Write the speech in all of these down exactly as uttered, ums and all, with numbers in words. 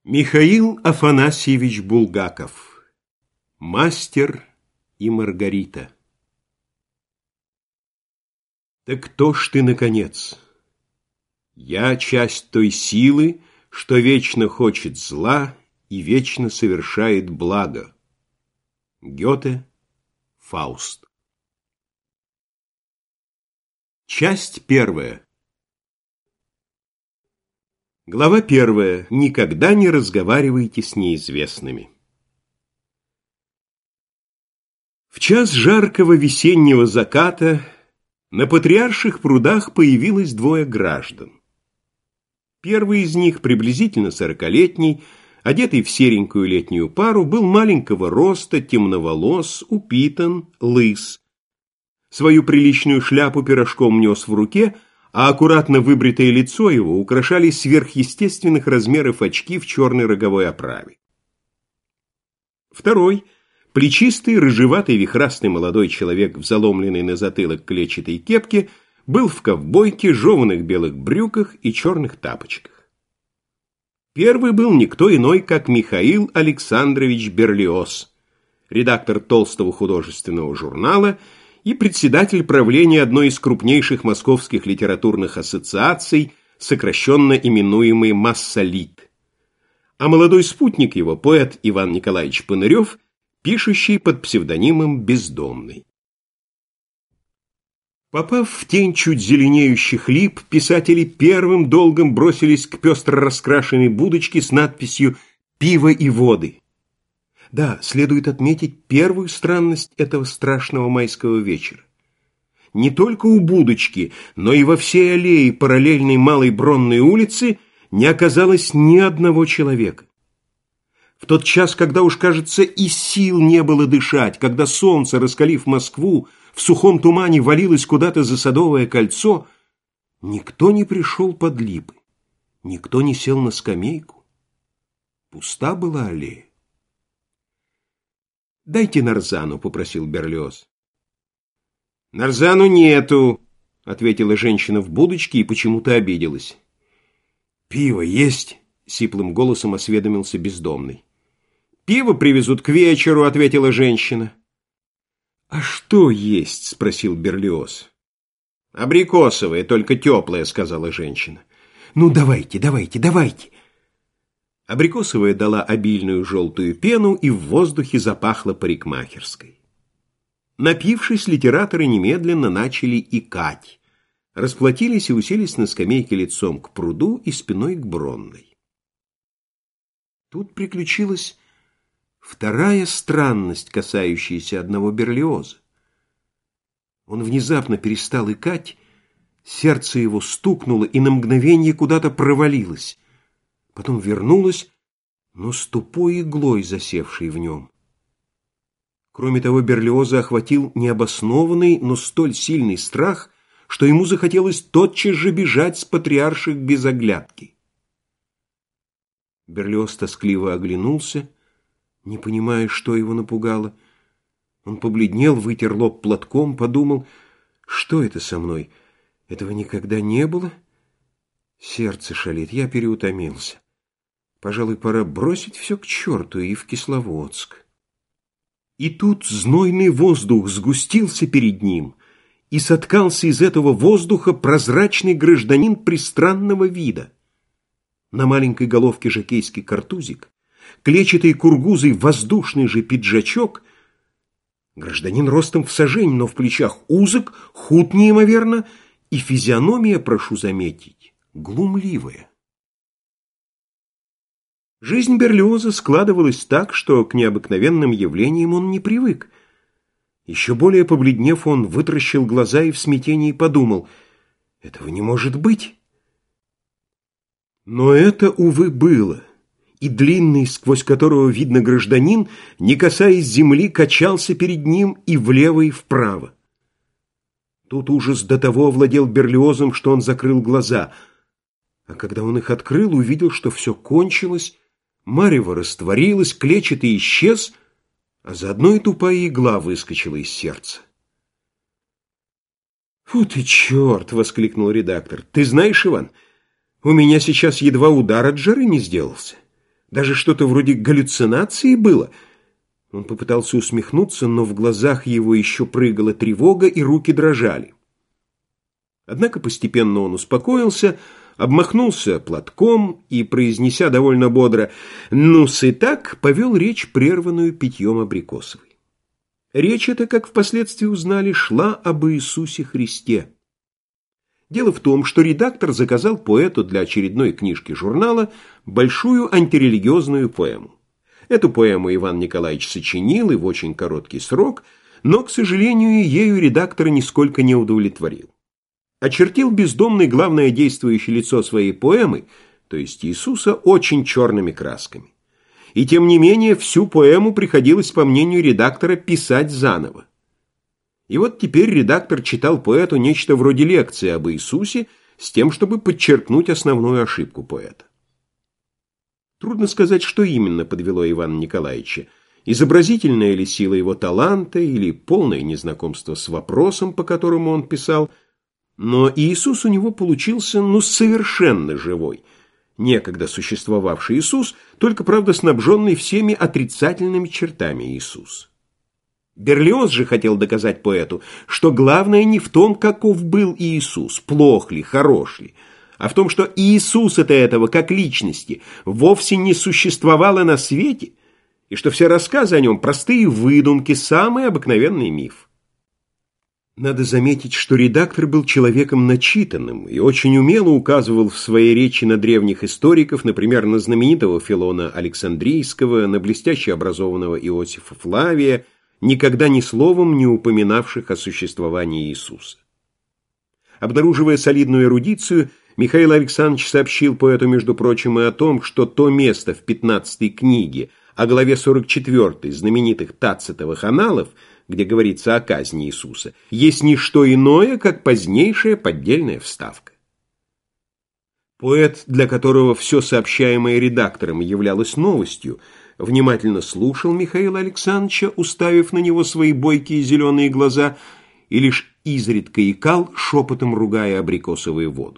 Михаил Афанасьевич Булгаков. Мастер и Маргарита. Так кто ж ты, наконец? Я часть той силы, что вечно хочет зла и вечно совершает благо. Гёте, Фауст. Часть первая. Глава первая. Никогда не разговаривайте с неизвестными. В час жаркого весеннего заката на Патриарших прудах появилось двое граждан. Первый из них, приблизительно сорокалетний, одетый в серенькую летнюю пару, был маленького роста, темноволос, упитан, лыс. Свою приличную шляпу пирожком нес в руке, а аккуратно выбритое лицо его украшали сверхъестественных размеров очки в черной роговой оправе. Второй, плечистый, рыжеватый, вихрастый молодой человек в заломленной на затылок клетчатой кепке, был в ковбойке, жеваных белых брюках и черных тапочках. Первый был никто иной, как Михаил Александрович Берлиоз, редактор толстого художественного журнала и председатель правления одной из крупнейших московских литературных ассоциаций, сокращенно именуемой «Массолит». А молодой спутник его, поэт Иван Николаевич Панырев, пишущий под псевдонимом «Бездомный». Попав в тень чуть зеленеющих лип, писатели первым долгом бросились к пестро раскрашенной будочке с надписью «Пиво и воды». Да, следует отметить первую странность этого страшного майского вечера. Не только у будочки, но и во всей аллее параллельной Малой Бронной улицы не оказалось ни одного человека. В тот час, когда уж, кажется, и сил не было дышать, когда солнце, раскалив Москву, в сухом тумане валилось куда-то за Садовое кольцо, никто не пришел под липы, никто не сел на скамейку. Пуста была аллея. «Дайте нарзану», — попросил Берлиоз. «Нарзану нету», — ответила женщина в будочке и почему-то обиделась. «Пиво есть?» — сиплым голосом осведомился бездомный. «Пиво привезут к вечеру», — ответила женщина. «А что есть?» — спросил Берлиоз. «Абрикосовое, только теплое», — сказала женщина. «Ну, давайте, давайте, давайте». Абрикосовая дала обильную желтую пену, и в воздухе запахло парикмахерской. Напившись, литераторы немедленно начали икать, расплатились и уселись на скамейке лицом к пруду и спиной к Бронной. Тут приключилась вторая странность, касающаяся одного Берлиоза. Он внезапно перестал икать, сердце его стукнуло и на мгновение куда-то провалилось. Потом вернулась, но с тупой иглой, засевшей в нем. Кроме того, Берлиоза охватил необоснованный, но столь сильный страх, что ему захотелось тотчас же бежать с Патриарших без оглядки. Берлиоз тоскливо оглянулся, не понимая, что его напугало. Он побледнел, вытер лоб платком, подумал, что это со мной? Этого никогда не было? Сердце шалит, я переутомился. Пожалуй, пора бросить все к черту и в Кисловодск. И тут знойный воздух сгустился перед ним, и соткался из этого воздуха прозрачный гражданин пристранного вида. На маленькой головке жокейский картузик, клетчатой кургузой воздушный же пиджачок. Гражданин ростом в сажень, но в плечах узок, худ неимоверно, и физиономия, прошу заметить, глумливая. Жизнь Берлиоза складывалась так, что к необыкновенным явлениям он не привык. Еще более побледнев, он вытращил глаза и в смятении подумал, этого не может быть. Но это, увы, было, и длинный, сквозь которого видно гражданин, не касаясь земли, качался перед ним и влево, и вправо. Тут ужас до того овладел Берлиозом, что он закрыл глаза, а когда он их открыл, увидел, что все кончилось, марево растворилось, клетчатый исчез, а заодно и тупая игла выскочила из сердца. «Фу ты, черт!» — воскликнул редактор. «Ты знаешь, Иван, у меня сейчас едва удар от жары не сделался. Даже что-то вроде галлюцинации было. Он попытался усмехнуться, но в глазах его еще прыгала тревога, и руки дрожали. Однако постепенно он успокоился, обмахнулся платком и, произнеся довольно бодро «ну-с и так», повел речь, прерванную питьем абрикосовой. Речь эта, как впоследствии узнали, шла об Иисусе Христе. Дело в том, что редактор заказал поэту для очередной книжки журнала большую антирелигиозную поэму. Эту поэму Иван Николаевич сочинил и в очень короткий срок, но, к сожалению, ею редактор нисколько не удовлетворил. Очертил бездомный главное действующее лицо своей поэмы, то есть Иисуса, очень черными красками. И тем не менее всю поэму приходилось, по мнению редактора, писать заново. И вот теперь редактор читал поэту нечто вроде лекции об Иисусе с тем, чтобы подчеркнуть основную ошибку поэта. Трудно сказать, что именно подвело Ивана Николаевича. Изобразительная ли сила его таланта или полное незнакомство с вопросом, по которому он писал, но Иисус у него получился ну совершенно живой, некогда существовавший Иисус, только, правда, снабженный всеми отрицательными чертами Иисус. Берлиоз же хотел доказать поэту, что главное не в том, каков был Иисус, плох ли, хорош ли, а в том, что Иисуса-то этого, как личности, вовсе не существовало на свете, и что все рассказы о нем – простые выдумки, самый обыкновенный миф. Надо заметить, что редактор был человеком начитанным и очень умело указывал в своей речи на древних историков, например, на знаменитого Филона Александрийского, на блестяще образованного Иосифа Флавия, никогда ни словом не упоминавших о существовании Иисуса. Обнаруживая солидную эрудицию, Михаил Александрович сообщил поэту, между прочим, и о том, что то место в пятнадцатой книге, о главе сорок четвёртой знаменитых Тацитовых аналов, где говорится о казни Иисуса, есть не что иное, как позднейшая поддельная вставка. Поэт, для которого все сообщаемое редактором являлось новостью, внимательно слушал Михаила Александровича, уставив на него свои бойкие зеленые глаза, и лишь изредка икал, шепотом ругая абрикосовую воду.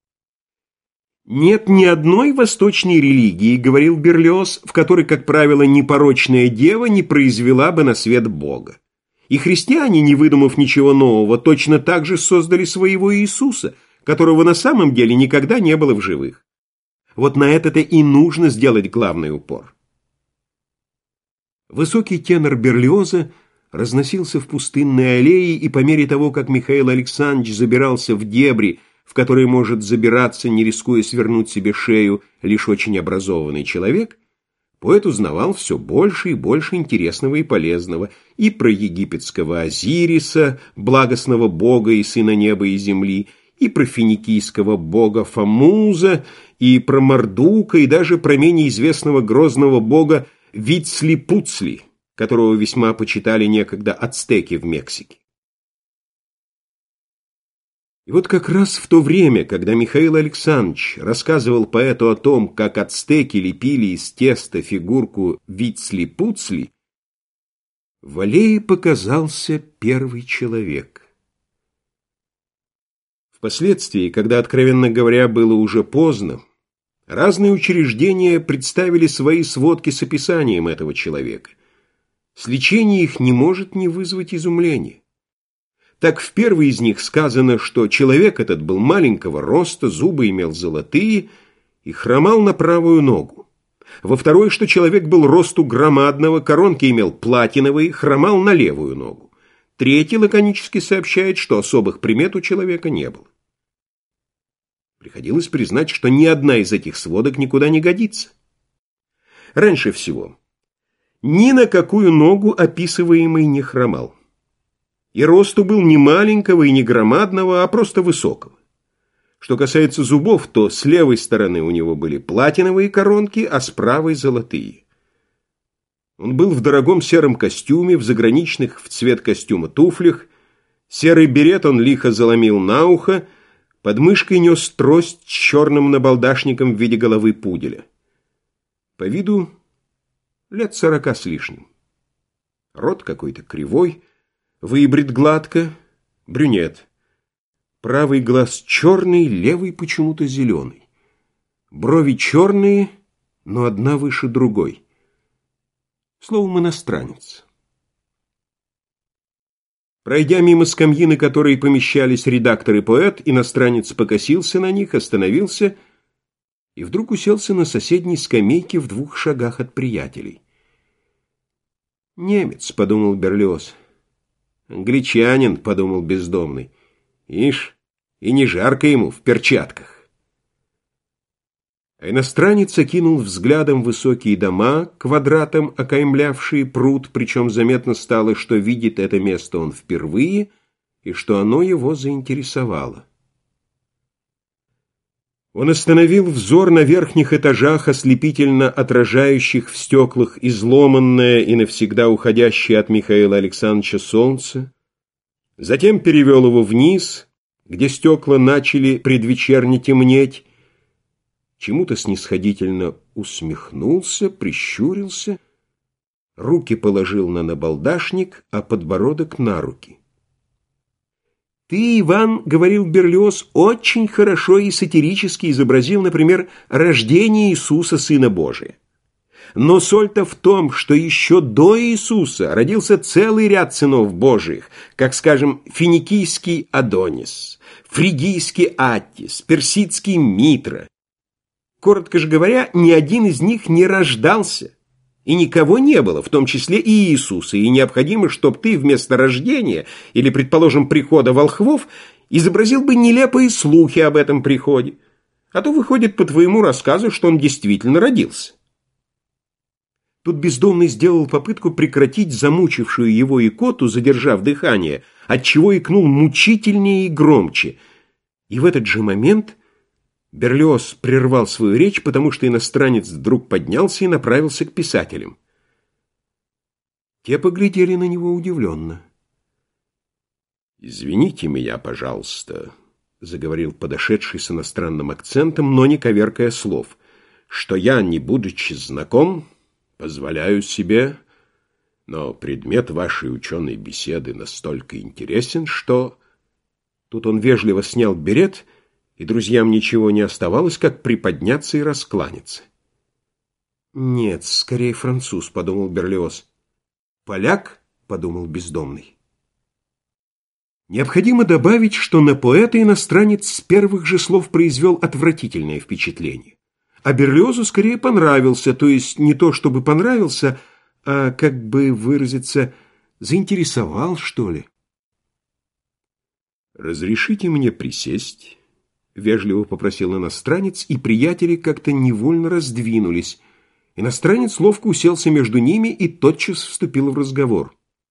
«Нет ни одной восточной религии, — говорил Берлиоз, — в которой, как правило, непорочная дева не произвела бы на свет Бога. И христиане, не выдумав ничего нового, точно так же создали своего Иисуса, которого на самом деле никогда не было в живых. Вот на это-то и нужно сделать главный упор». Высокий тенор Берлиоза разносился в пустынной аллее, и по мере того, как Михаил Александрович забирался в дебри, в которые может забираться, не рискуя свернуть себе шею, лишь очень образованный человек, поэт узнавал все больше и больше интересного и полезного и про египетского Азириса, благостного бога и сына неба и земли, и про финикийского бога Фамуза, и про Мардука, и даже про менее известного грозного бога Вицли-Пуцли, которого весьма почитали некогда ацтеки в Мексике. И вот как раз в то время, когда Михаил Александрович рассказывал поэту о том, как ацтеки лепили из теста фигурку Вицли-Пуцли, в аллее показался первый человек. Впоследствии, когда, откровенно говоря, было уже поздно, разные учреждения представили свои сводки с описанием этого человека. Сличение их не может не вызвать изумления. Так в первой из них сказано, что человек этот был маленького роста, зубы имел золотые и хромал на правую ногу. Во второй, что человек был росту громадного, коронки имел платиновые, хромал на левую ногу. Третий лаконически сообщает, что особых примет у человека не было. Приходилось признать, что ни одна из этих сводок никуда не годится. Раньше всего, ни на какую ногу описываемый не хромал. И росту был не маленького и не громадного, а просто высокого. Что касается зубов, то с левой стороны у него были платиновые коронки, а с правой золотые. Он был в дорогом сером костюме, в заграничных в цвет костюма туфлях, серый берет он лихо заломил на ухо, под мышкой нес трость с черным набалдашником в виде головы пуделя. По виду лет сорока с лишним. Рот какой-то кривой, выбрит гладко, брюнет. Правый глаз черный, левый почему-то зеленый. Брови черные, но одна выше другой. Словом, иностранец. Пройдя мимо скамьи, на которой помещались редактор и поэт, иностранец покосился на них, остановился и вдруг уселся на соседней скамейке в двух шагах от приятелей. «Немец», — подумал Берлиоз. «Англичанин», — подумал бездомный. «Ишь, и не жарко ему в перчатках». А иностранец окинул взглядом высокие дома, квадратом окаймлявшие пруд, причем заметно стало, что видит это место он впервые и что оно его заинтересовало. Он остановил взор на верхних этажах, ослепительно отражающих в стеклах изломанное и навсегда уходящее от Михаила Александровича солнце, затем перевел его вниз, где стекла начали предвечерне темнеть, чему-то снисходительно усмехнулся, прищурился, руки положил на набалдашник, а подбородок на руки. «Ты, Иван, — говорил Берлиоз, — очень хорошо и сатирически изобразил, например, рождение Иисуса, Сына Божия. Но соль-то в том, что еще до Иисуса родился целый ряд сынов Божиих, как, скажем, финикийский Адонис, фригийский Аттис, персидский Митра. Коротко же говоря, ни один из них не рождался, и никого не было, в том числе и Иисуса, и необходимо, чтобы ты вместо рождения или, предположим, прихода волхвов изобразил бы нелепые слухи об этом приходе, а то выходит по твоему рассказу, что он действительно родился». Тут бездомный сделал попытку прекратить замучившую его икоту, задержав дыхание, отчего икнул мучительнее и громче, и в этот же момент Берлиоз прервал свою речь, потому что иностранец вдруг поднялся и направился к писателям. Те поглядели на него удивленно. «Извините меня, пожалуйста», — заговорил подошедший с иностранным акцентом, но не коверкая слов, «что я, не будучи знаком, позволяю себе, но предмет вашей ученой беседы настолько интересен, что...» Тут он вежливо снял берет, и друзьям ничего не оставалось, как приподняться и раскланяться. «Нет, скорее француз», — подумал Берлиоз. «Поляк», — подумал бездомный. Необходимо добавить, что на поэта иностранец с первых же слов произвел отвратительное впечатление. А Берлиозу скорее понравился, то есть не то чтобы понравился, а, как бы выразиться, заинтересовал, что ли. «Разрешите мне присесть?» — вежливо попросил иностранец, и приятели как-то невольно раздвинулись. Иностранец ловко уселся между ними и тотчас вступил в разговор.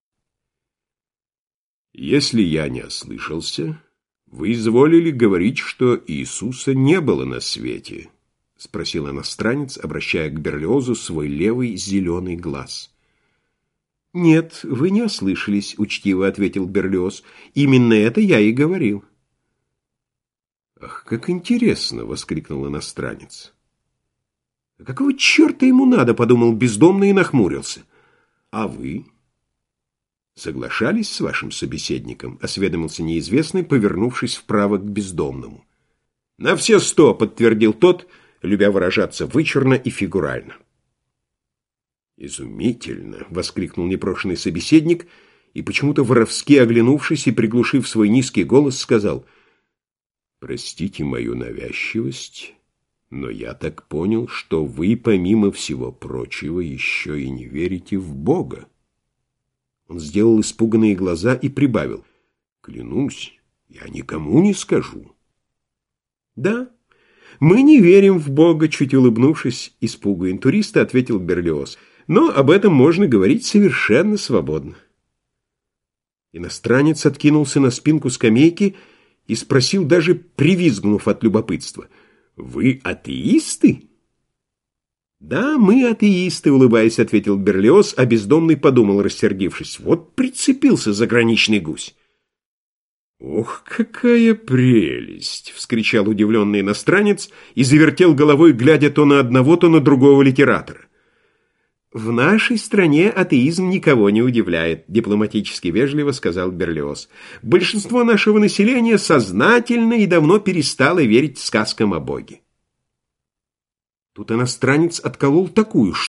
«Если я не ослышался, вы изволили говорить, что Иисуса не было на свете?» — спросил иностранец, обращая к Берлиозу свой левый зеленый глаз. «Нет, вы не ослышались», — учтиво ответил Берлиоз. «Именно это я и говорил». «Ах, как интересно!» — воскликнул иностранец. «А какого черта ему надо?» — подумал бездомный и нахмурился. «А вы?» «Соглашались с вашим собеседником?» — осведомился неизвестный, повернувшись вправо к бездомному. «На все сто!» — подтвердил тот, любя выражаться вычурно и фигурально. «Изумительно!» — воскликнул непрошенный собеседник и, почему-то воровски оглянувшись и приглушив свой низкий голос, сказал: «Простите мою навязчивость, но я так понял, что вы, помимо всего прочего, еще и не верите в Бога». Он сделал испуганные глаза и прибавил: «Клянусь, я никому не скажу». «Да, мы не верим в Бога», — чуть улыбнувшись испугу интуриста, ответил Берлиоз. «Но об этом можно говорить совершенно свободно». Иностранец откинулся на спинку скамейки и спросил, даже привизгнув от любопытства: «Вы атеисты?» «Да, мы атеисты», — улыбаясь, ответил Берлиоз, а бездомный подумал, рассердившись: «Вот прицепился заграничный гусь». «Ох, какая прелесть!» — вскричал удивленный иностранец и завертел головой, глядя то на одного, то на другого литератора. «В нашей стране атеизм никого не удивляет», — дипломатически вежливо сказал Берлиоз. «Большинство нашего населения сознательно и давно перестало верить сказкам о Боге». Тут иностранец отколол такую